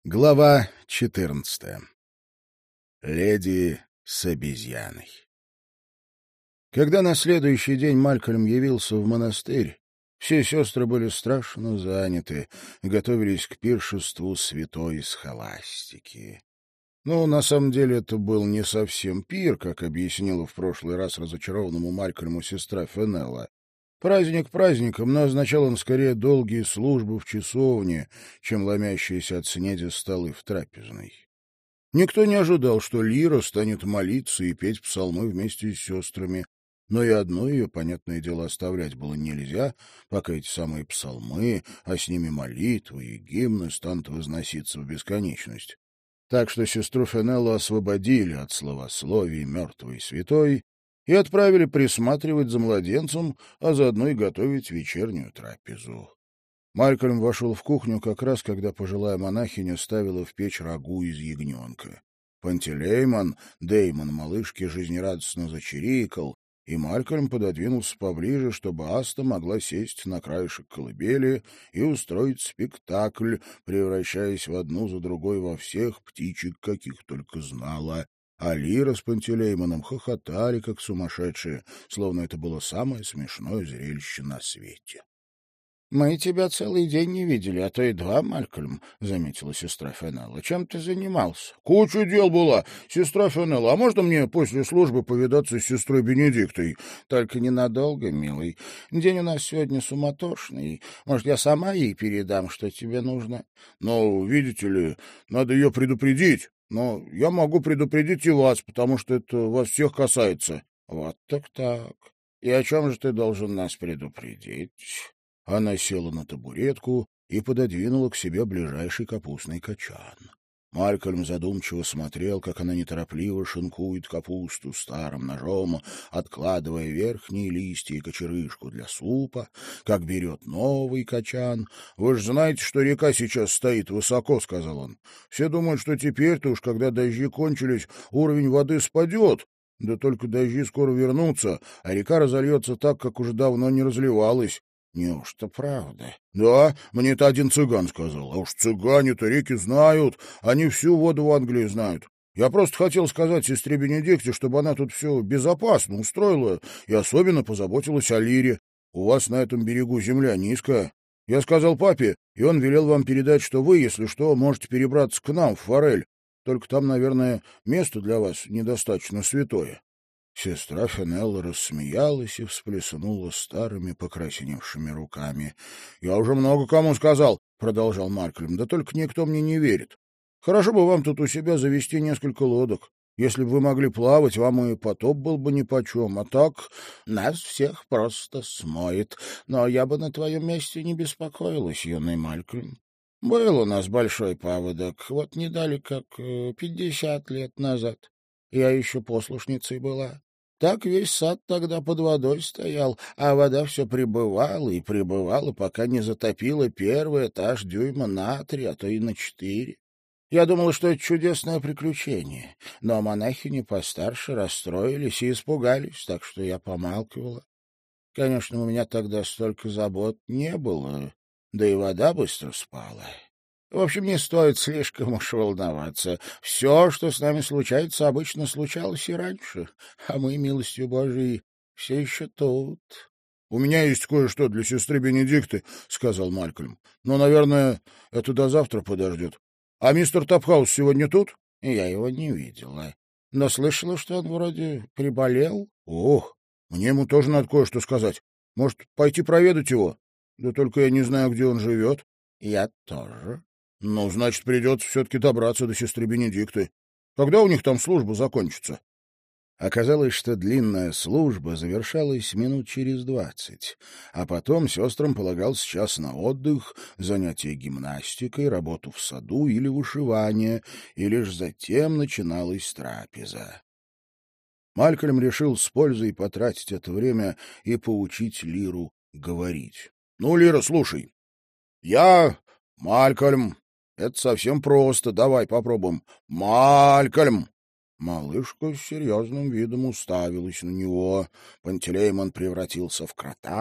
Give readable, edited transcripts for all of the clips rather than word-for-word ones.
Глава 14. Леди с обезьяной. Когда на следующий день Малькольм явился в монастырь, все сестры были страшно заняты, готовились к пиршеству святой схоластики. Но на самом деле это был не совсем пир, как объяснила в прошлый раз разочарованному Малькольму сестра Фенелла. Праздник праздником, но означал он скорее долгие службы в часовне, чем ломящиеся от снеди столы в трапезной. Никто не ожидал, что Лира станет молиться и петь псалмы вместе с сестрами, но и одно ее, понятное дело, оставлять было нельзя, пока эти самые псалмы, а с ними молитвы и гимны станут возноситься в бесконечность. Так что сестру Фенеллу освободили от словословий мертвой и святой и отправили присматривать за младенцем, а заодно и готовить вечернюю трапезу. Малькольм вошел в кухню как раз, когда пожилая монахиня ставила в печь рагу из ягненка. Пантелеймон, Деймон малышки, жизнерадостно зачирикал, и Малькольм пододвинулся поближе, чтобы Аста могла сесть на краешек колыбели и устроить спектакль, превращаясь в одну за другой во всех птичек, каких только знала. А Лира с Пантелеймоном хохотали, как сумасшедшие, словно это было самое смешное зрелище на свете. — Мы тебя целый день не видели, а то и два, Малькольм, — заметила сестра Фенелла. — Чем ты занимался? — Куча дел была. Сестра Фенелла, а можно мне после службы повидаться с сестрой Бенедиктой? — Только ненадолго, милый. День у нас сегодня суматошный. Может, я сама ей передам, что тебе нужно? — Ну, видите ли, надо ее предупредить. Но я могу предупредить и вас, потому что это вас всех касается. — Вот так. И о чем же ты должен нас предупредить? Она села на табуретку и пододвинула к себе ближайший капустный качан. Малькольм задумчиво смотрел, как она неторопливо шинкует капусту старым ножом, откладывая верхние листья и кочерышку для супа, как берет новый качан. — Вы же знаете, что река сейчас стоит высоко, — сказал он. — Все думают, что теперь-то уж, когда дожди кончились, уровень воды спадет. Да только дожди скоро вернутся, а река разольется так, как уже давно не разливалась. — Неужто правда? — Да, мне-то один цыган сказал. А уж цыгане-то реки знают, они всю воду в Англии знают. Я просто хотел сказать сестре Бенедикте, чтобы она тут все безопасно устроила и особенно позаботилась о Лире. У вас на этом берегу земля низкая. Я сказал папе, и он велел вам передать, что вы, если что, можете перебраться к нам в Форель. Только там, наверное, место для вас недостаточно святое. Сестра Фенелла рассмеялась и всплеснула старыми покрасневшими руками. — Я уже много кому сказал, — продолжал Малькольм, — да только никто мне не верит. Хорошо бы вам тут у себя завести несколько лодок. Если бы вы могли плавать, вам и потоп был бы нипочем, а так нас всех просто смоет. Но я бы на твоем месте не беспокоилась, юный Малькольм. Был у нас большой паводок, вот не дали как 50 лет назад. Я еще послушницей была. Так весь сад тогда под водой стоял, а вода все прибывала и прибывала, пока не затопила первый этаж дюйма на 3, а то и на 4. Я думала, что это чудесное приключение, но монахини постарше расстроились и испугались, так что я помалкивала. Конечно, у меня тогда столько забот не было, да и вода быстро спала. В общем, не стоит слишком уж волноваться. Все, что с нами случается, обычно случалось и раньше, а мы, милостью Божией, все еще тут. — У меня есть кое-что для сестры Бенедикты, — сказал Малькольм. — Но, наверное, это до завтра подождет. А мистер Топхаус сегодня тут? — Я его не видела, но слышала, что он вроде приболел. — Ох, мне ему тоже надо кое-что сказать. Может, пойти проведать его? Да только я не знаю, где он живет. — Я тоже. — Ну, значит, придется все-таки добраться до сестры Бенедикты. Когда у них там служба закончится? Оказалось, что длинная служба завершалась минут через 20, а потом сестрам полагался час на отдых, занятия гимнастикой, работу в саду или вышивание, и лишь затем начиналась трапеза. Малькольм решил с пользой потратить это время и поучить Лиру говорить. — Ну, Лира, слушай. Я Малькольм. Это совсем просто. Давай попробуем. Малькольм. Малышка с серьезным видом уставилась на него. Пантелеймон превратился в крота,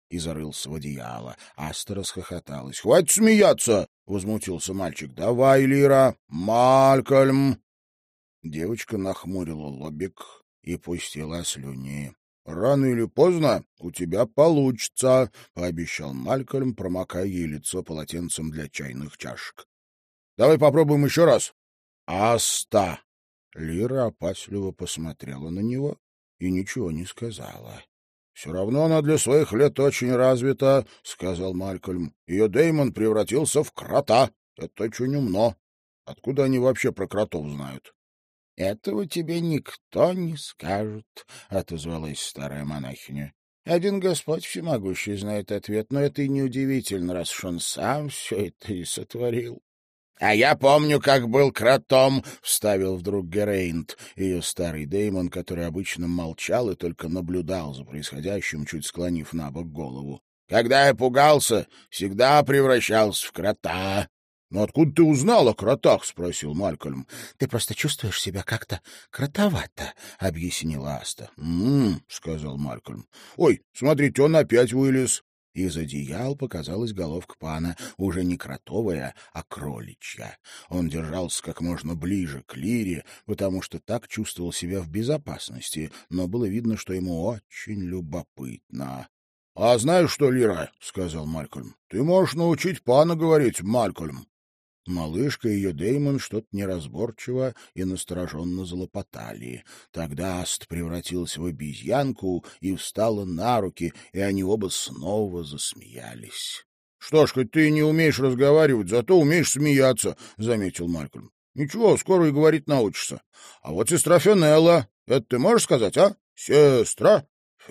и зарылся в одеяло. Аста расхохоталась. — Хватит смеяться! — возмутился мальчик. — Давай, Лира! Малькольм! Девочка нахмурила лобик и пустила слюни. — Рано или поздно у тебя получится, — пообещал Малькольм, промокая ей лицо полотенцем для чайных чашек. — Давай попробуем еще раз. — Аста! Лира опасливо посмотрела на него и ничего не сказала. — Все равно она для своих лет очень развита, — сказал Малькольм. — Ее Дэймон превратился в крота. Это очень умно. Откуда они вообще про кротов знают? — Этого тебе никто не скажет, — отозвалась старая монахиня. — Один Господь всемогущий знает ответ, но это и неудивительно, раз уж он сам все это и сотворил. — А я помню, как был кротом, — вставил вдруг Герейнт, ее старый Дэймон, который обычно молчал и только наблюдал за происходящим, чуть склонив на бок голову. — Когда я пугался, всегда превращался в крота. — Ну откуда ты узнал о кротах? — спросил Малькольм. — Ты просто чувствуешь себя как-то кротовато, — объяснила Аста. — сказал Малькольм. — Ой, смотрите, он опять вылез. Из одеял показалась головка пана, уже не кротовая, а кроличья. Он держался как можно ближе к Лире, потому что так чувствовал себя в безопасности, но было видно, что ему очень любопытно. — А знаешь что, Лира, — сказал Малькольм, — ты можешь научить пана говорить, Малькольм. Малышка и ее Дэймон что-то неразборчиво и настороженно залопотали. Тогда Аст превратилась в обезьянку и встала на руки, и они оба снова засмеялись. — Что ж, хоть ты и не умеешь разговаривать, зато умеешь смеяться, — заметил Малькольм. — Ничего, скоро и говорить научишься. А вот сестра Фенелла, это ты можешь сказать, а? Сестра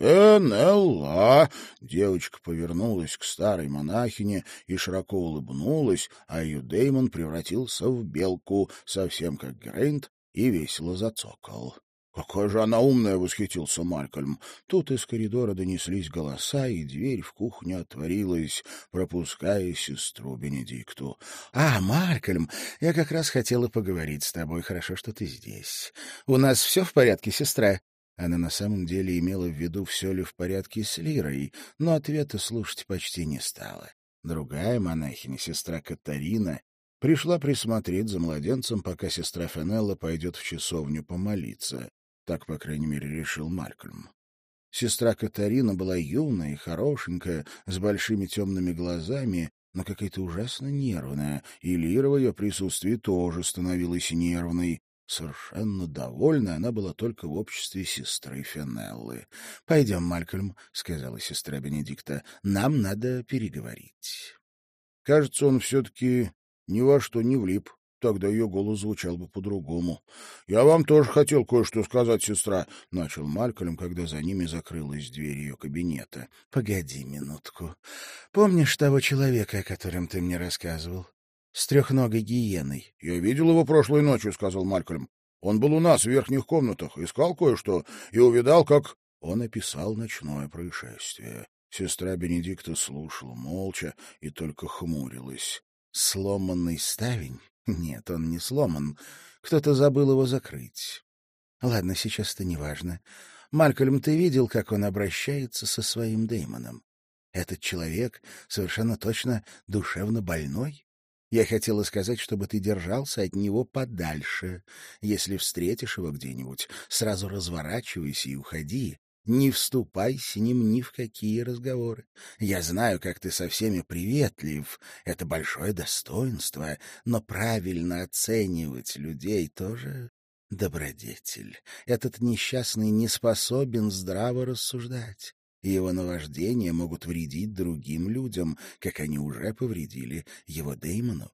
Фенелла. Девочка повернулась к старой монахине и широко улыбнулась, а ее Дэймон превратился в белку, совсем как Грейнт, и весело зацокал. — Какая же она умная! — восхитился Малькольм. Тут из коридора донеслись голоса, и дверь в кухню отворилась, пропуская сестру Бенедикту. — А, Малькольм, я как раз хотела поговорить с тобой. Хорошо, что ты здесь. У нас все в порядке, сестра? Она на самом деле имела в виду, все ли в порядке с Лирой, но ответа слушать почти не стала. Другая монахиня, сестра Катарина, пришла присмотреть за младенцем, пока сестра Фенелла пойдет в часовню помолиться. Так, по крайней мере, решил Малькольм. Сестра Катарина была юная и хорошенькая, с большими темными глазами, но какая-то ужасно нервная, и Лира в ее присутствии тоже становилась нервной. Совершенно довольна она была только в обществе сестры Фенеллы. — Пойдем, Малькольм, — сказала сестра Бенедикта, — нам надо переговорить. Кажется, он все-таки ни во что не влип. Тогда ее голос звучал бы по-другому. — Я вам тоже хотел кое-что сказать, сестра, — начал Малькольм, когда за ними закрылась дверь ее кабинета. — Погоди минутку. Помнишь того человека, о котором ты мне рассказывал? С трехногой гиеной. — Я видел его прошлой ночью, — сказал Малькольм. — Он был у нас в верхних комнатах, искал кое-что и увидал, как... Он описал ночное происшествие. Сестра Бенедикта слушала молча и только хмурилась. Сломанный ставень? Нет, он не сломан. Кто-то забыл его закрыть. Ладно, сейчас это не важно. Малькольм, ты видел, как он обращается со своим Дэймоном? Этот человек совершенно точно душевно больной. Я хотела сказать, чтобы ты держался от него подальше. Если встретишь его где-нибудь, сразу разворачивайся и уходи. Не вступай с ним ни в какие разговоры. Я знаю, как ты со всеми приветлив. Это большое достоинство, но правильно оценивать людей тоже добродетель. Этот несчастный не способен здраво рассуждать. И его наваждения могут вредить другим людям, как они уже повредили его Дэймону.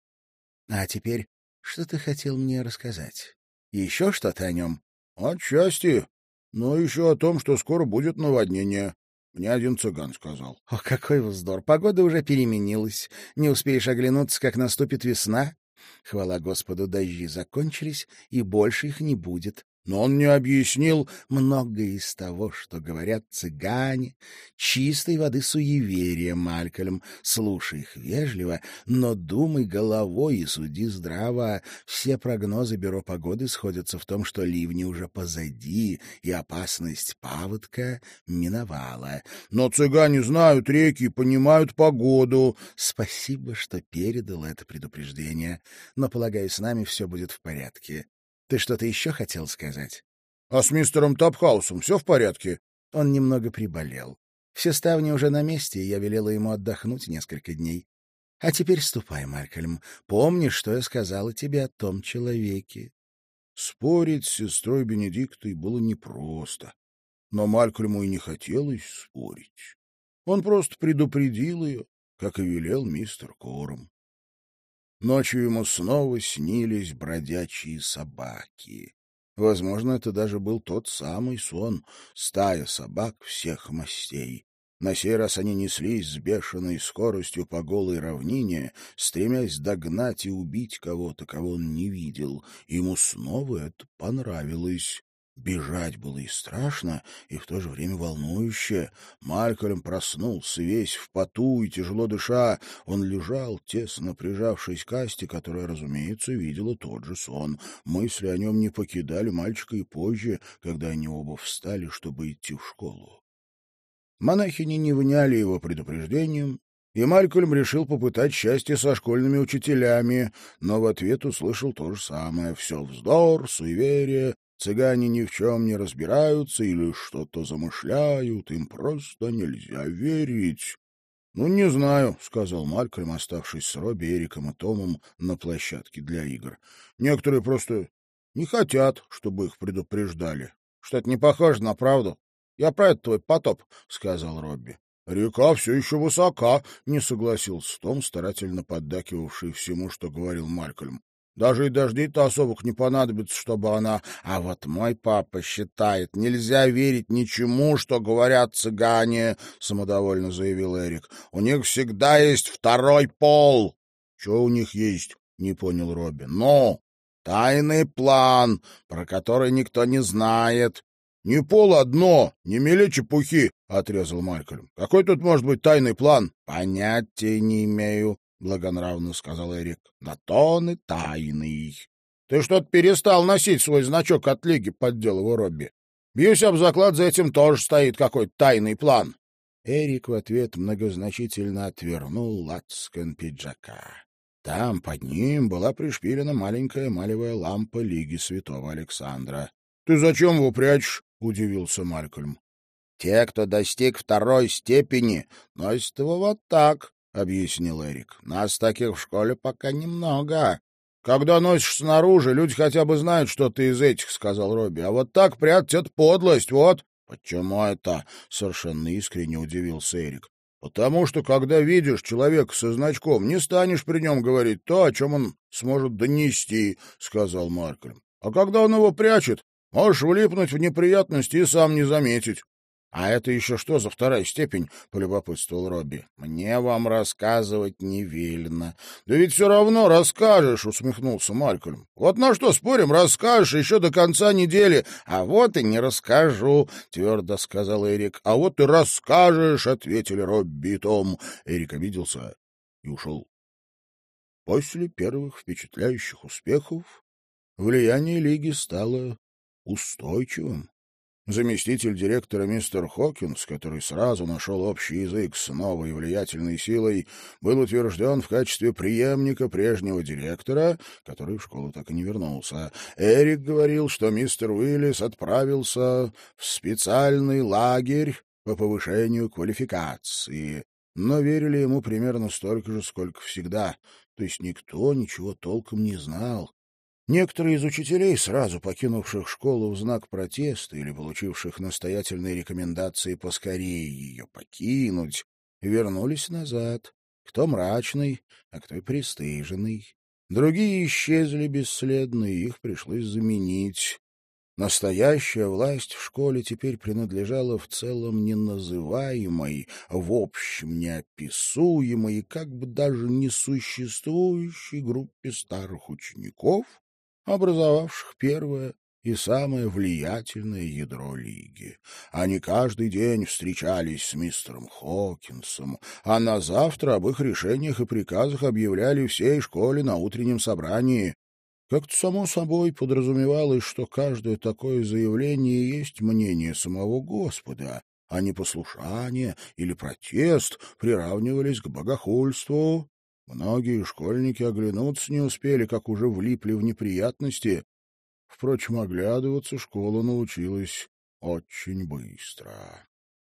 А теперь, что ты хотел мне рассказать? Еще что-то о нем? — Отчасти. Но еще о том, что скоро будет наводнение. Мне один цыган сказал. — О, какой вздор! Погода уже переменилась. Не успеешь оглянуться, как наступит весна. Хвала Господу, дожди закончились, и больше их не будет. Но он не объяснил многое из того, что говорят цыгане, чистой воды суеверия, Малькольм. Слушай их вежливо, но думай головой и суди здраво. Все прогнозы бюро погоды сходятся в том, что ливни уже позади, и опасность паводка миновала. Но цыгане знают реки и понимают погоду. Спасибо, что передал это предупреждение. Но, полагаю, с нами все будет в порядке. Ты что-то еще хотел сказать? — А с мистером Топхаусом все в порядке? Он немного приболел. Все ставни уже на месте, и я велела ему отдохнуть несколько дней. А теперь ступай, Малькольм. Помни, что я сказала тебе о том человеке. Спорить с сестрой Бенедиктой было непросто. Но Малькольму и не хотелось спорить. Он просто предупредил ее, как и велел мистер Корм. Ночью ему снова снились бродячие собаки. Возможно, это даже был тот самый сон, стая собак всех мастей. На сей раз они неслись с бешеной скоростью по голой равнине, стремясь догнать и убить кого-то, кого он не видел. Ему снова это понравилось. Бежать было и страшно, и в то же время волнующе. Малькольм проснулся весь в поту и тяжело дыша. Он лежал, тесно прижавшись к Асте, которая, разумеется, видела тот же сон. Мысли о нем не покидали мальчика и позже, когда они оба встали, чтобы идти в школу. Монахини не вняли его предупреждением, и Малькольм решил попытать счастье со школьными учителями, но в ответ услышал то же самое. Все вздор, суеверие, цыгане ни в чем не разбираются или что-то замышляют, им просто нельзя верить. — Ну, не знаю, — сказал Малькольм, оставшись с Робби, Эриком и Томом на площадке для игр. — Некоторые просто не хотят, чтобы их предупреждали. Что-то не похоже на правду. — Я про это твой потоп, — сказал Робби. — Река все еще высока, — не согласился Том, старательно поддакивавший всему, что говорил Малькольм. Даже и дождей-то особых не понадобится, чтобы она... А вот мой папа считает, нельзя верить ничему, что говорят цыгане, — самодовольно заявил Эрик. У них всегда есть второй пол. — Что у них есть? — не понял Робби. — Ну, тайный план, про который никто не знает. — Не пол, а дно, не мели чепухи, — отрезал Малькольм. — Какой тут может быть тайный план? — Понятия не имею, — благонравно сказал Эрик. — На то он и тайный. — Ты что-то перестал носить свой значок от лиги, — поддел его Робби. — Бьюсь об заклад, за этим тоже стоит какой-то тайный план. Эрик в ответ многозначительно отвернул лацкан пиджака. Там под ним была пришпилена маленькая эмалевая лампа Лиги Святого Александра. — Ты зачем его прячешь? — удивился Малькольм. — Те, кто достиг второй степени, носят его вот так, — объяснил Эрик. — Нас таких в школе пока немного. — Когда носишь снаружи, люди хотя бы знают, что ты из этих, — сказал Робби. — А вот так прятать — это подлость, вот. — Почему это? — совершенно искренне удивился Эрик. — Потому что, когда видишь человека со значком, не станешь при нем говорить то, о чем он сможет донести, — сказал Малькольм. — А когда он его прячет, можешь влипнуть в неприятности и сам не заметить. — А это еще что за вторая степень? — полюбопытствовал Робби. — Мне вам рассказывать не велено. — Да ведь все равно расскажешь, — усмехнулся Малькольм. — Вот на что спорим, расскажешь еще до конца недели. — А вот и не расскажу, — твердо сказал Эрик. — А вот и расскажешь, — ответили Робби и Том. Эрик обиделся и ушел. После первых впечатляющих успехов влияние Лиги стало устойчивым. Заместитель директора мистер Хокинс, который сразу нашел общий язык с новой влиятельной силой, был утвержден в качестве преемника прежнего директора, который в школу так и не вернулся. Эрик говорил, что мистер Уиллис отправился в специальный лагерь по повышению квалификации, но верили ему примерно столько же, сколько всегда, то есть никто ничего толком не знал. Некоторые из учителей, сразу покинувших школу в знак протеста или получивших настоятельные рекомендации поскорее ее покинуть, вернулись назад, кто мрачный, а кто и пристыженный. Другие исчезли бесследно, и их пришлось заменить. Настоящая власть в школе теперь принадлежала в целом неназываемой, в общем неописуемой и как бы даже несуществующей группе старых учеников, образовавших первое и самое влиятельное ядро лиги. Они каждый день встречались с мистером Хокинсом, а на завтра об их решениях и приказах объявляли всей школе на утреннем собрании. Как-то само собой подразумевалось, что каждое такое заявление есть мнение самого Господа, а не послушание или протест приравнивались к богохульству. Многие школьники оглянуться не успели, как уже влипли в неприятности. Впрочем, оглядываться школа научилась очень быстро.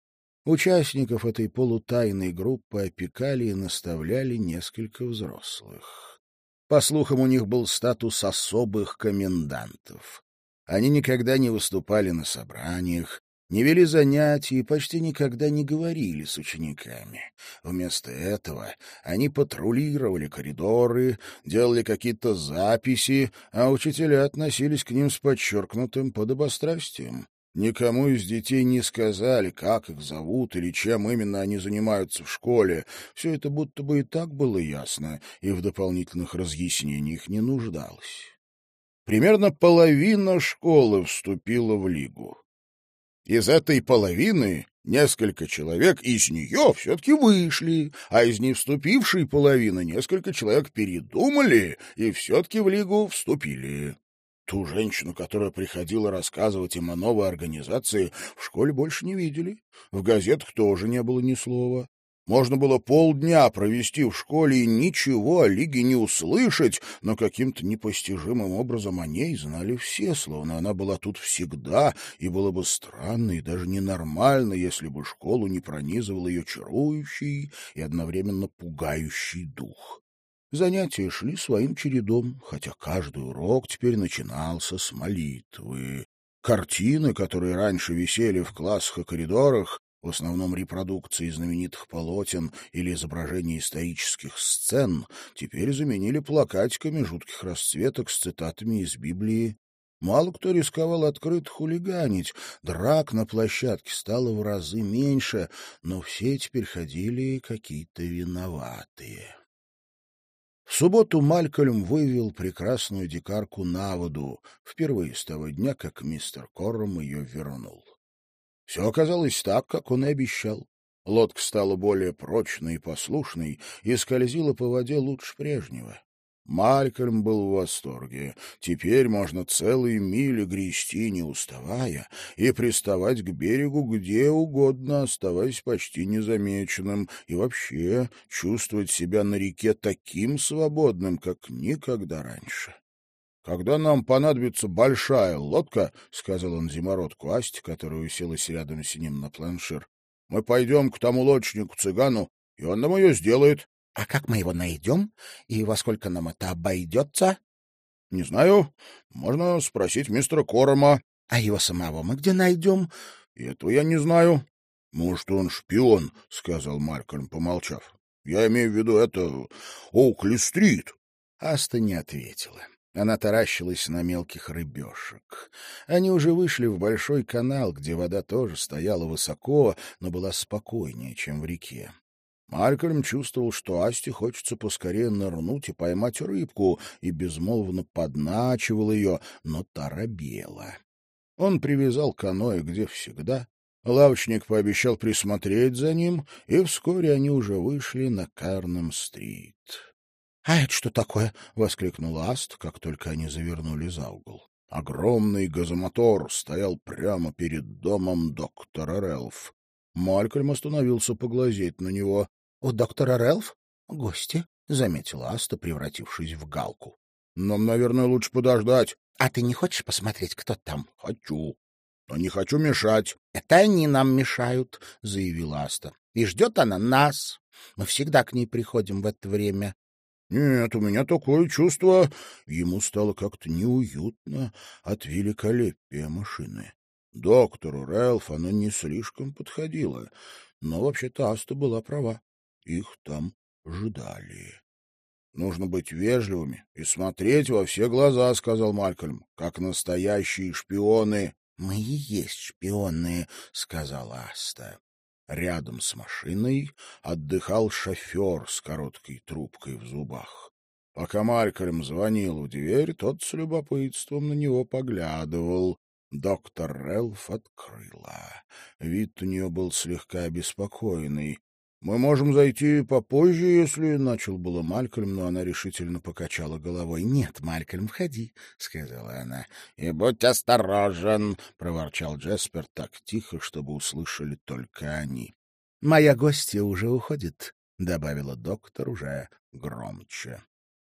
Участников этой полутайной группы опекали и наставляли несколько взрослых. По слухам, у них был статус особых комендантов. Они никогда не выступали на собраниях, не вели занятий и почти никогда не говорили с учениками. Вместо этого они патрулировали коридоры, делали какие-то записи, а учителя относились к ним с подчеркнутым подобострастием. Никому из детей не сказали, как их зовут или чем именно они занимаются в школе. Все это будто бы и так было ясно, и в дополнительных разъяснениях не нуждалось. Примерно половина школы вступила в лигу. Из этой половины несколько человек из нее все-таки вышли, а из невступившей половины несколько человек передумали и все-таки в лигу вступили. Ту женщину, которая приходила рассказывать им о новой организации, в школе больше не видели. В газетах тоже не было ни слова. Можно было полдня провести в школе и ничего о лиге не услышать, но каким-то непостижимым образом о ней знали все, словно она была тут всегда, и было бы странно и даже ненормально, если бы школу не пронизывал ее чарующий и одновременно пугающий дух. Занятия шли своим чередом, хотя каждый урок теперь начинался с молитвы. Картины, которые раньше висели в классах и коридорах, в основном репродукции знаменитых полотен или изображения исторических сцен, теперь заменили плакатиками жутких расцветок с цитатами из Библии. Мало кто рисковал открыто хулиганить, драк на площадке стало в разы меньше, но все теперь ходили какие-то виноватые. В субботу Малькольм вывел прекрасную дикарку на воду, впервые с того дня, как мистер Корром ее вернул. Все оказалось так, как он и обещал. Лодка стала более прочной и послушной и скользила по воде лучше прежнего. Малькольм был в восторге. Теперь можно целые мили грести, не уставая, и приставать к берегу где угодно, оставаясь почти незамеченным, и вообще чувствовать себя на реке таким свободным, как никогда раньше. «Когда нам понадобится большая лодка, — сказал он зимородку Асте, которая уселась рядом с ним на планшир, — мы пойдем к тому лодочнику-цыгану, и он нам ее сделает». — А как мы его найдем? И во сколько нам это обойдется? — Не знаю. Можно спросить мистера Коррома. — А его самого мы где найдем? — Этого я не знаю. — Может, он шпион, — сказал Малькольм, помолчав. — Я имею в виду это Оукли-стрит. Аста не ответила. Она таращилась на мелких рыбешек. Они уже вышли в большой канал, где вода тоже стояла высоко, но была спокойнее, чем в реке. Малькольм чувствовал, что Асте хочется поскорее нырнуть и поймать рыбку, и безмолвно подначивал ее, но та робела. Он привязал каноэ где всегда. Лавочник пообещал присмотреть за ним, и вскоре они уже вышли на Карнем-стрит. — А это что такое? — воскликнула Аст, как только они завернули за угол. Огромный газомотор стоял прямо перед домом доктора Рэлф. Малькольм остановился поглазеть на него. — У доктора Рэлф гости, — заметила Аста, превратившись в галку. — Нам, наверное, лучше подождать. — А ты не хочешь посмотреть, кто там? — Хочу. Но не хочу мешать. — Это они нам мешают, — заявила Аста. — И ждет она нас. Мы всегда к ней приходим в это время. — Нет, у меня такое чувство... Ему стало как-то неуютно от великолепия машины. Доктору Рэлф она не слишком подходила, но вообще-то Аста была права. Их там ждали. — Нужно быть вежливыми и смотреть во все глаза, — сказал Малькольм, — как настоящие шпионы. — Мы и есть шпионы, — сказала Аста. Рядом с машиной отдыхал шофер с короткой трубкой в зубах. Пока Малькольм звонил в дверь, тот с любопытством на него поглядывал. Доктор Рэлф открыла. Вид у нее был слегка обеспокоенный. «Мы можем зайти попозже, если...» — начал было Малькольм, но она решительно покачала головой. «Нет, Малькольм, входи», — сказала она. «И будь осторожен», — проворчал Джеспер так тихо, чтобы услышали только они. «Моя гостья уже уходит», — добавила доктор уже громче.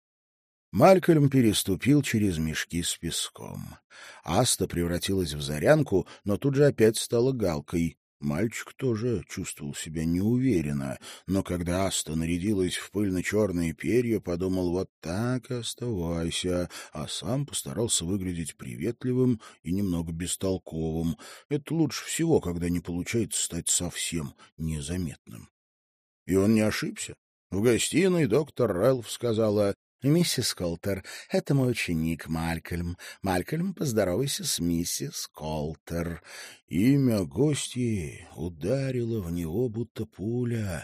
Малькольм переступил через мешки с песком. Аста превратилась в зарянку, но тут же опять стала галкой. Мальчик тоже чувствовал себя неуверенно, но когда Аста нарядилась в пыльно-черные перья, подумал: вот так и оставайся, а сам постарался выглядеть приветливым и немного бестолковым. Это лучше всего, когда не получается стать совсем незаметным. И он не ошибся. В гостиной доктор Рэлф сказала: «Миссис Колтер, это мой ученик Малькольм. Малькольм, поздоровайся с миссис Колтер». Имя гостьи ударило в него, будто пуля.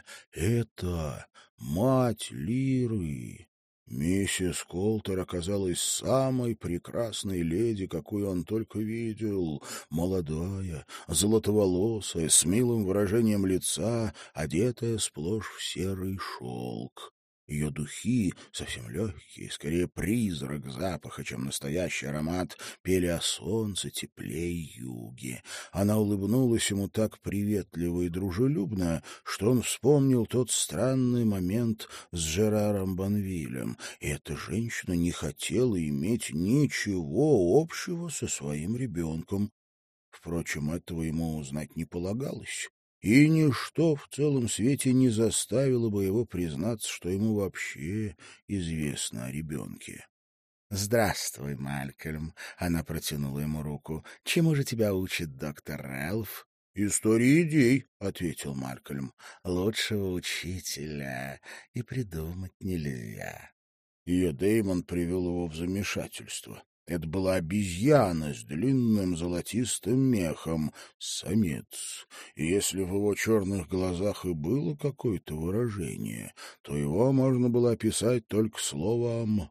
Это мать Лиры. Миссис Колтер оказалась самой прекрасной леди, какую он только видел. Молодая, золотоволосая, с милым выражением лица, одетая сплошь в серый шелк. Ее духи, совсем легкие, скорее призрак запаха, чем настоящий аромат, пели о солнце, тепле и юге. Она улыбнулась ему так приветливо и дружелюбно, что он вспомнил тот странный момент с Жераром Банвилем. И эта женщина не хотела иметь ничего общего со своим ребенком. Впрочем, этого ему узнать не полагалось. И ничто в целом свете не заставило бы его признаться, что ему вообще известно о ребенке. «Здравствуй, Малькольм», — она протянула ему руку. «Чему же тебя учит доктор Рэлф?» «Истории идей», — ответил Малькольм. «Лучшего учителя и придумать нельзя». Ее Дэймон привел его в замешательство. Это была обезьяна с длинным золотистым мехом, самец. И если в его черных глазах и было какое-то выражение, то его можно было описать только словом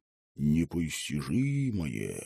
«непостижимое».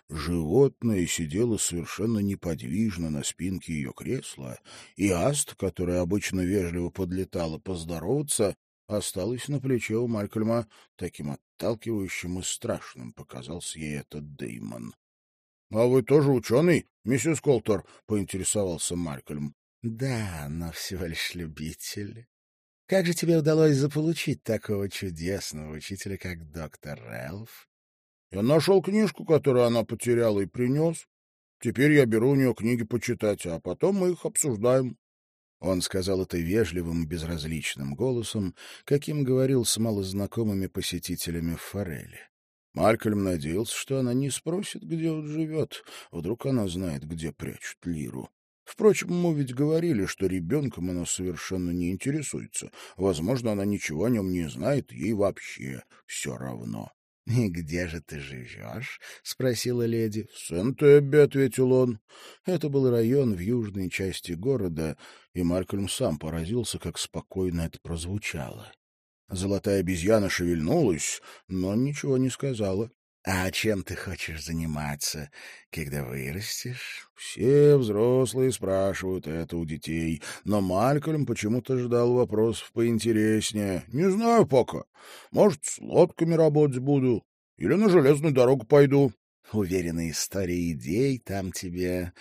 Животное сидело совершенно неподвижно на спинке ее кресла, и Аст, которая обычно вежливо подлетала поздороваться, осталась на плече у Малькольма. Таким отталкивающим и страшным показался ей этот Дэймон. — А вы тоже ученый, миссис Колтер? — поинтересовался Малькольм. — Да, но всего лишь любитель. Как же тебе удалось заполучить такого чудесного учителя, как доктор Рэлф? — Я нашел книжку, которую она потеряла, и принес. Теперь я беру у нее книги почитать, а потом мы их обсуждаем. Он сказал это вежливым, безразличным голосом, каким говорил с малознакомыми посетителями в форели. Малькольм надеялся, что она не спросит, где он живет. Вдруг она знает, где прячут Лиру. Впрочем, мы ведь говорили, что ребенком она совершенно не интересуется. Возможно, она ничего о нем не знает, ей вообще все равно. — И где же ты живешь? — спросила леди. — В Сент-Эбби, — ответил он. Это был район в южной части города, и Малькольм сам поразился, как спокойно это прозвучало. Золотая обезьяна шевельнулась, но ничего не сказала. — А чем ты хочешь заниматься, когда вырастешь? Все взрослые спрашивают это у детей, но Малькольм почему-то ждал вопросов поинтереснее. — Не знаю пока. Может, с лодками работать буду или на железную дорогу пойду. — Уверена, история идей там тебе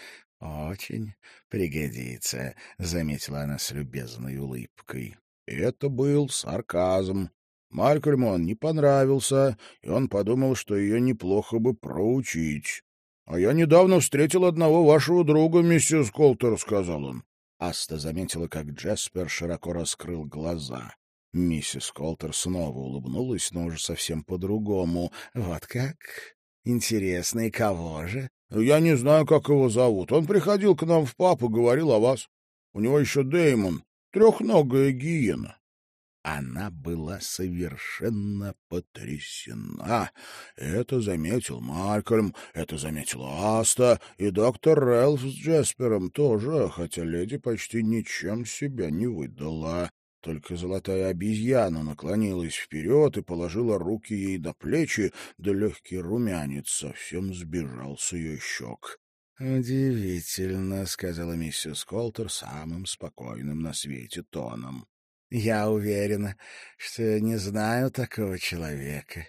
очень пригодится, — заметила она с любезной улыбкой. Это был сарказм. Малькольму он не понравился, и он подумал, что ее неплохо бы проучить. — А я недавно встретил одного вашего друга, миссис Колтер, — сказал он. Аста заметила, как Джеспер широко раскрыл глаза. Миссис Колтер снова улыбнулась, но уже совсем по-другому. — Вот как? Интересно, и кого же? — Я не знаю, как его зовут. Он приходил к нам в паб и говорил о вас. У него еще Дэймон, трехногая гиена. Она была совершенно потрясена. Это заметил Малькольм, это заметила Аста, и доктор Рэлф с Джеспером тоже, хотя леди почти ничем себя не выдала. Только золотая обезьяна наклонилась вперед и положила руки ей на плечи, да легкий румянец совсем сбежал с ее щек. «Удивительно», — сказала миссис Колтер самым спокойным на свете тоном. «Я уверена, что не знаю такого человека.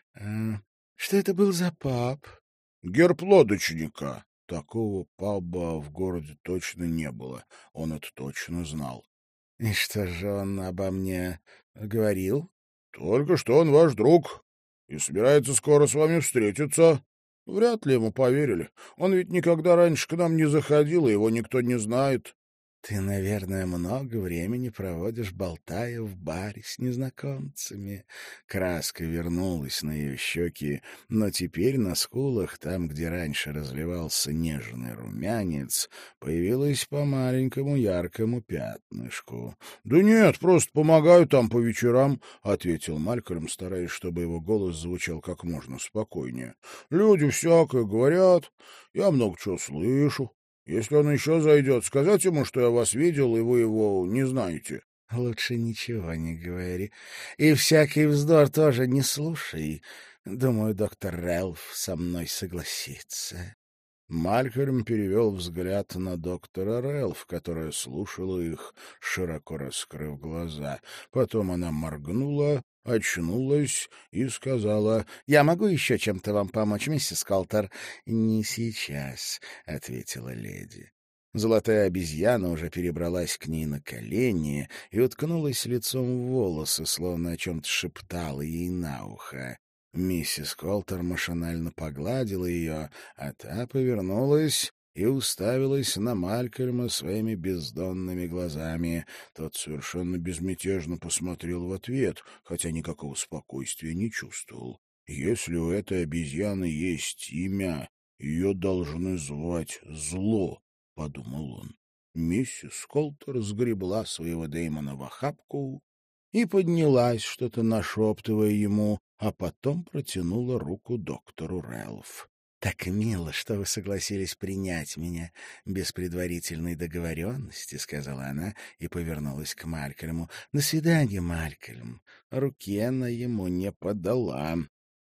Что это был за паб?» «Герб лодочника». Такого паба в городе точно не было. Он это точно знал. «И что же он обо мне говорил?» «Только что он ваш друг и собирается скоро с вами встретиться». Вряд ли ему поверили. Он ведь никогда раньше к нам не заходил, и его никто не знает. Ты, наверное, много времени проводишь, болтая в баре с незнакомцами. Краска вернулась на ее щеки, но теперь на скулах, там, где раньше разливался нежный румянец, появилось по маленькому яркому пятнышку. — Да нет, просто помогаю там по вечерам, — ответил Малькольм, стараясь, чтобы его голос звучал как можно спокойнее. — Люди всякое говорят, я много чего слышу. Если он еще зайдет, сказать ему, что я вас видел, и вы его не знаете. — Лучше ничего не говори. И всякий вздор тоже не слушай. Думаю, доктор Рэлф со мной согласится. Малькольм перевел взгляд на доктора Рэлф, которая слушала их, широко раскрыв глаза. Потом она моргнула, очнулась и сказала: — Я могу еще чем-то вам помочь, миссис Колтер? — Не сейчас, — ответила леди. Золотая обезьяна уже перебралась к ней на колени и уткнулась лицом в волосы, словно о чем-то шептала ей на ухо. Миссис Колтер машинально погладила ее, а та повернулась и уставилась на Малькольма своими бездонными глазами. Тот совершенно безмятежно посмотрел в ответ, хотя никакого спокойствия не чувствовал. Если у этой обезьяны есть имя, ее должны звать Зло, — подумал он. Миссис Колтер сгребла своего Дэймона в охапку и поднялась, что-то нашептывая ему, а потом протянула руку доктору Рэлф. — Так мило, что вы согласились принять меня без предварительной договоренности, — сказала она и повернулась к Малькольму. — До свидания, Малькольм. Руки она ему не подала.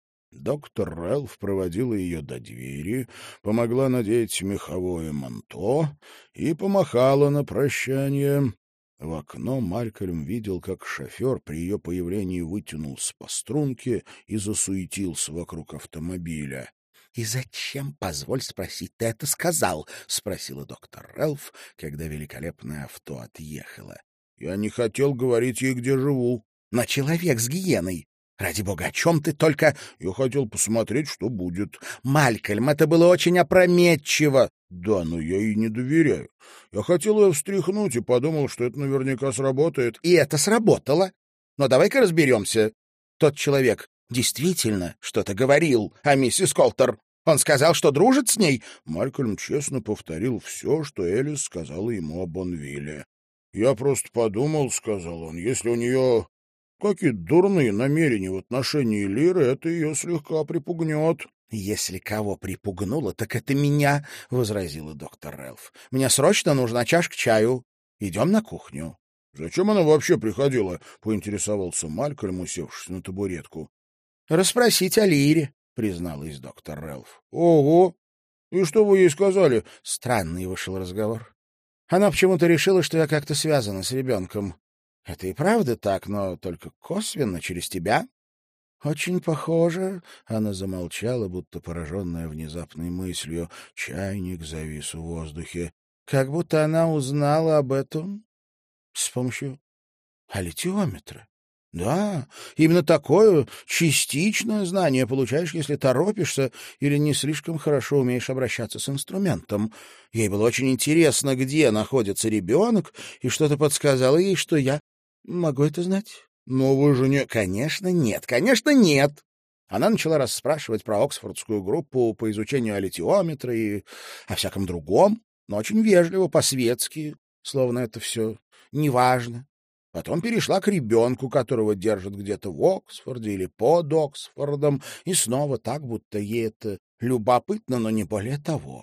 Доктор Рэлф проводила ее до двери, помогла надеть меховое манто и помахала на прощание. В окно Малькольм видел, как шофер при ее появлении вытянулся по струнке и засуетился вокруг автомобиля. — И зачем, позволь спросить, ты это сказал? — спросила доктор Рэлф, когда великолепное авто отъехало. — Я не хотел говорить ей, где живу. — Но человек с гиеной. Ради бога, о чем ты только... Я хотел посмотреть, что будет. Малькольм, это было очень опрометчиво. Да, но я ей не доверяю. Я хотел ее встряхнуть и подумал, что это наверняка сработает. И это сработало. Но давай-ка разберемся. Тот человек действительно что-то говорил о миссис Колтер. Он сказал, что дружит с ней. Малькольм честно повторил все, что Элис сказала ему о Бонвилле. Я просто подумал, — сказал он, — если у нее какие-то дурные намерения в отношении Лиры, это ее слегка припугнет. — Если кого припугнуло, так это меня, — возразила доктор Рэлф. — Мне срочно нужна чашка чаю. Идем на кухню. — Зачем она вообще приходила? — поинтересовался Малькольм, усевшись на табуретку. — Расспросить о Лире, — призналась доктор Рэлф. — Ого! И что вы ей сказали? Странный вышел разговор. Она почему-то решила, что я как-то связана с ребенком. Это и правда так, но только косвенно, через тебя. — Очень похоже. Она замолчала, будто пораженная внезапной мыслью. Чайник завис в воздухе. Как будто она узнала об этом с помощью аллитиометра. Да, именно такое частичное знание получаешь, если торопишься или не слишком хорошо умеешь обращаться с инструментом. Ей было очень интересно, где находится ребенок, и что-то подсказало ей, что я могу это знать. Но вы же не... Конечно, нет, конечно, нет. Она начала расспрашивать про Оксфордскую группу по изучению аллитиометра и о всяком другом, но очень вежливо, по-светски, словно это все неважно. Потом перешла к ребенку, которого держат где-то в Оксфорде или под Оксфордом, и снова так, будто ей это любопытно, но не более того.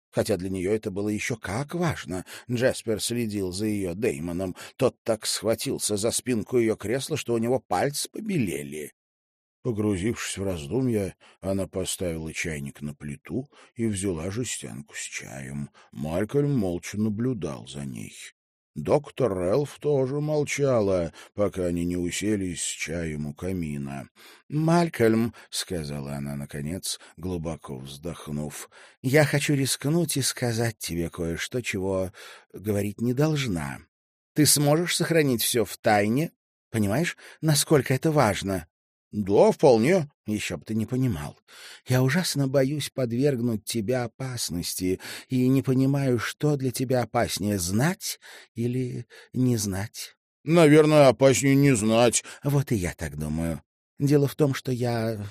Хотя для нее это было еще как важно. Джаспер следил за ее Дэймоном. Тот так схватился за спинку ее кресла, что у него пальцы побелели. Погрузившись в раздумья, она поставила чайник на плиту и взяла жестянку с чаем. Малькольм молча наблюдал за ней. Доктор Рэлф тоже молчала, пока они не уселись с чаем у камина. «Малькольм», — сказала она, наконец, глубоко вздохнув, — «я хочу рискнуть и сказать тебе кое-что, чего говорить не должна. Ты сможешь сохранить все в тайне? Понимаешь, насколько это важно?» «Да, вполне. Еще бы ты не понимал. Я ужасно боюсь подвергнуть тебя опасности и не понимаю, что для тебя опаснее — знать или не знать». «Наверное, опаснее не знать». «Вот и я так думаю. Дело в том, что я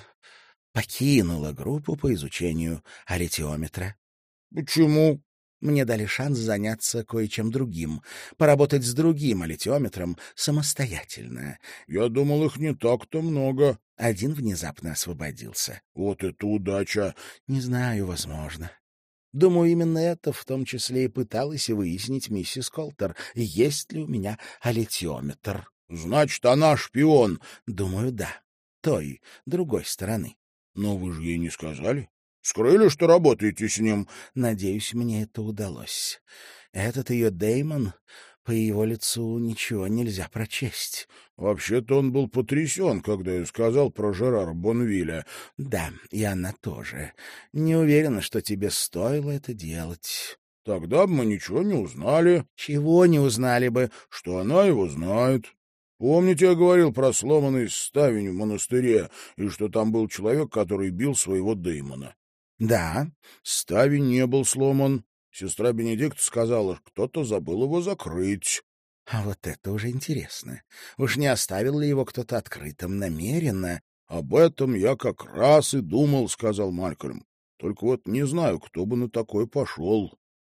покинула группу по изучению аритиометра». «Почему?» Мне дали шанс заняться кое-чем другим, поработать с другим аллитиометром самостоятельно. Я думал, их не так-то много. Один внезапно освободился. Вот это удача! Не знаю, возможно. Думаю, именно это в том числе и пыталась выяснить миссис Колтер, есть ли у меня аллитиометр. Значит, она шпион. Думаю, да. Той, другой стороны. Но вы же ей не сказали? Скрыли, что работаете с ним? Надеюсь, мне это удалось. Этот ее Дэймон, по его лицу ничего нельзя прочесть. Вообще-то он был потрясен, когда я сказал про Жерара Бонвиля. Да, и она тоже. Не уверена, что тебе стоило это делать. Тогда бы мы ничего не узнали. Чего не узнали бы? Что она его знает. Помните, я говорил про сломанный ставень в монастыре, и что там был человек, который бил своего Дэймона? Да, ставень не был сломан. Сестра Бенедикт сказала, что кто-то забыл его закрыть. А вот это уже интересно. Уж не оставил ли его кто-то открытым намеренно? Об этом я как раз и думал, сказал Малькольм. Только вот не знаю, кто бы на такое пошел.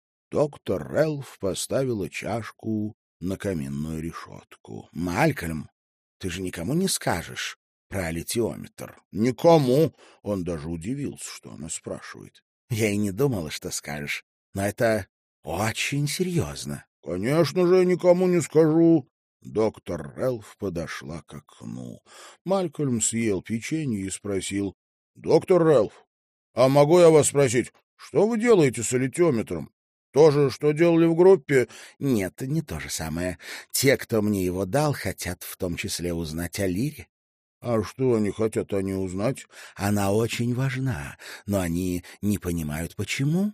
Доктор Рэлф поставила чашку на каминную решетку. Малькольм, ты же никому не скажешь про аллитиометр? Никому. Он даже удивился, что она спрашивает. Я и не думала, что скажешь. Но это очень серьезно. Конечно же, я никому не скажу. Доктор Рэлф подошла к окну. Малькольм съел печенье и спросил. Доктор Рэлф, а могу я вас спросить, что вы делаете с аллитиометром? То же, что делали в группе? Нет, не то же самое. Те, кто мне его дал, хотят в том числе узнать о Лире. А что они хотят о ней узнать? Она очень важна, но они не понимают, почему.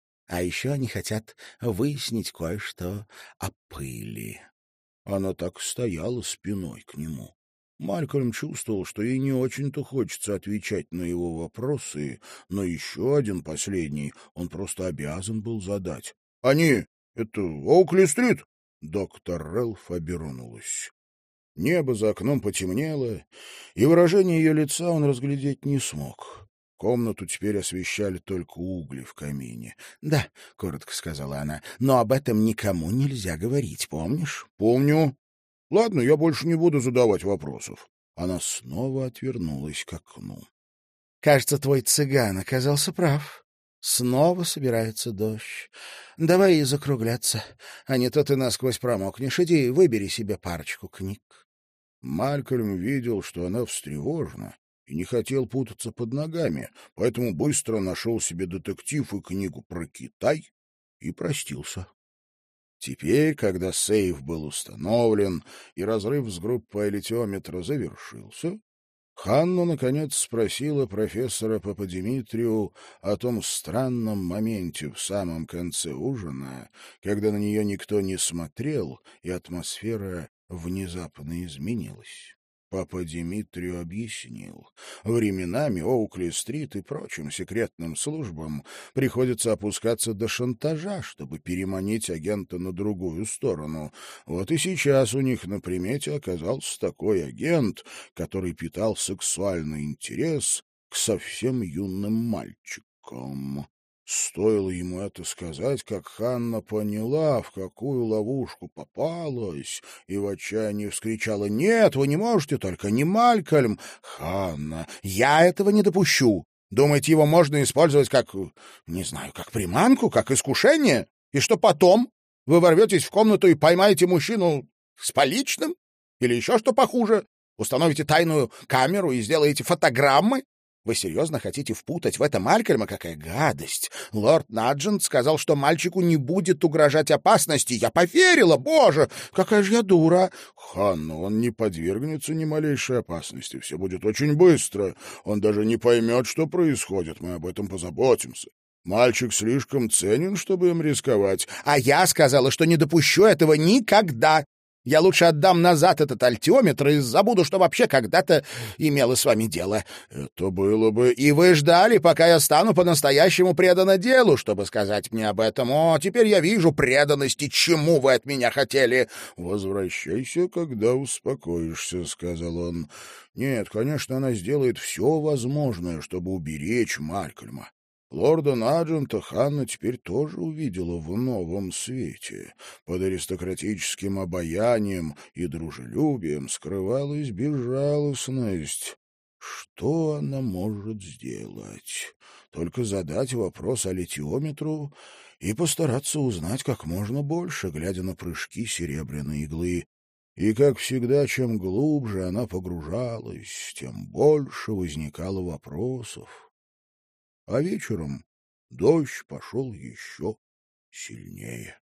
А еще они хотят выяснить кое-что о пыли. Она так стояла спиной к нему. Малькольм чувствовал, что ей не очень-то хочется отвечать на его вопросы, но еще один, последний, он просто обязан был задать. — Они, это Оукли-стрит? Доктор Рэлф обернулась. Небо за окном потемнело, и выражение ее лица он разглядеть не смог. Комнату теперь освещали только угли в камине. — Да, — коротко сказала она, — но об этом никому нельзя говорить, помнишь? — Помню. — Ладно, я больше не буду задавать вопросов. Она снова отвернулась к окну. — Кажется, твой цыган оказался прав. Снова собирается дождь. Давай и закругляться, а не то ты насквозь промокнешь. Иди, выбери себе парочку книг. Малькольм видел, что она встревожена, и не хотел путаться под ногами, поэтому быстро нашел себе детектив и книгу про Китай и простился. Теперь, когда сейф был установлен и разрыв с группой аллитиометра завершился, Ханна, наконец, спросила профессора Пападимитрию о том странном моменте в самом конце ужина, когда на нее никто не смотрел, и атмосфера внезапно изменилась. Папа Димитрию объяснил. Временами Оукли-стрит и прочим секретным службам приходится опускаться до шантажа, чтобы переманить агента на другую сторону. Вот и сейчас у них на примете оказался такой агент, который питал сексуальный интерес к совсем юным мальчикам. Стоило ему это сказать, как Ханна поняла, в какую ловушку попалась, и в отчаянии вскричала: «Нет, вы не можете, только не Малькольм! Ханна, я этого не допущу! Думаете, его можно использовать как, не знаю, как приманку, как искушение? И что потом? Вы ворветесь в комнату и поймаете мужчину с поличным? Или еще что похуже? Установите тайную камеру и сделаете фотограммы? Вы серьезно хотите впутать в это Малькольма? Какая гадость! Лорд Наджент сказал, что мальчику не будет угрожать опасности. Я поверила, боже! Какая же я дура! Ханна, он не подвергнется ни малейшей опасности. Все будет очень быстро. Он даже не поймет, что происходит. Мы об этом позаботимся. Мальчик слишком ценен, чтобы им рисковать. А я сказала, что не допущу этого никогда. Я лучше отдам назад этот альтиометр и забуду, что вообще когда-то имела с вами дело. Это было бы... И вы ждали, пока я стану по-настоящему предана делу, чтобы сказать мне об этом. О, теперь я вижу преданность, и чему вы от меня хотели. «Возвращайся, когда успокоишься», — сказал он. «Нет, конечно, она сделает все возможное, чтобы уберечь Малькольма. Лорда Наджента Ханна теперь тоже увидела в новом свете. Под аристократическим обаянием и дружелюбием скрывалась безжалостность. Что она может сделать? Только задать вопрос аллитиометру и постараться узнать как можно больше, глядя на прыжки серебряной иглы. И, как всегда, чем глубже она погружалась, тем больше возникало вопросов. А вечером дождь пошел еще сильнее.